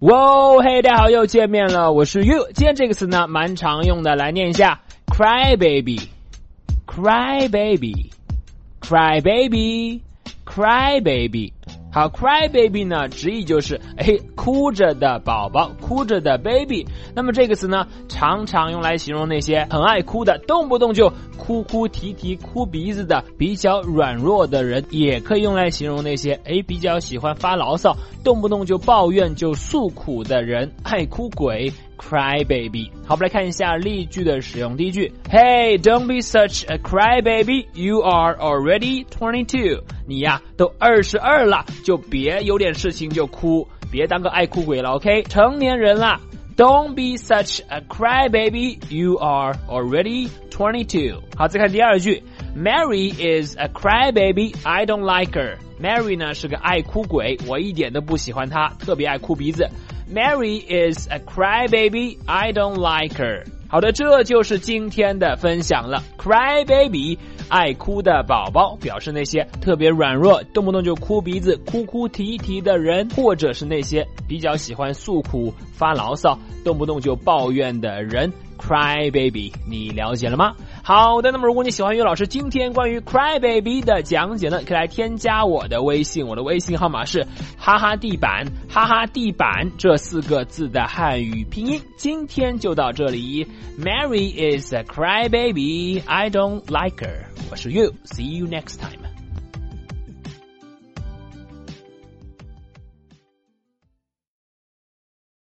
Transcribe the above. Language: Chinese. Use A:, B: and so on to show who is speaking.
A: 哇，嘿，大家好，又见面了，我是 You。今天这个词呢，蛮常用的，来念一下 ，cry baby，cry baby，cry baby，cry baby。好 ，cry baby 呢，直译就是哭着的宝宝，哭着的 baby。那么这个词呢，常常用来形容那些很爱哭的，动不动就哭哭啼啼、哭鼻子的比较软弱的人，也可以用来形容那些比较喜欢发牢骚、动不动就抱怨、就诉苦的人，爱哭鬼。Cry baby。好，我们来看一下例句的使用。第一句 ，Hey, don't be such a cry baby. You are already 22. 你呀都22了，就别有点事情就哭，别当个爱哭鬼了 ，OK？ 成年人啦。Don't be such a cry baby. You are already 22. 好，再看第二句 ，Mary is a cry baby. I don't like her. Mary 呢是个爱哭鬼，我一点都不喜欢她，特别爱哭鼻子。Mary is a cry baby. I don't like her. 好的，这就是今天的分享了。Cry baby， 爱哭的宝宝，表示那些特别软弱，动不动就哭鼻子、哭哭啼啼的人，或者是那些比较喜欢诉苦、发牢骚、动不动就抱怨的人。Cry baby， 你了解了吗？好的，那么如果你喜欢于老师今天关于 Cry baby 的讲解呢，可以来添加我的微信，我的微信号码是哈哈地板，哈哈地板这4个字的汉语拼音。今天就到这里。Mary is a cry baby. I don't like her. 我是 You. See you next time.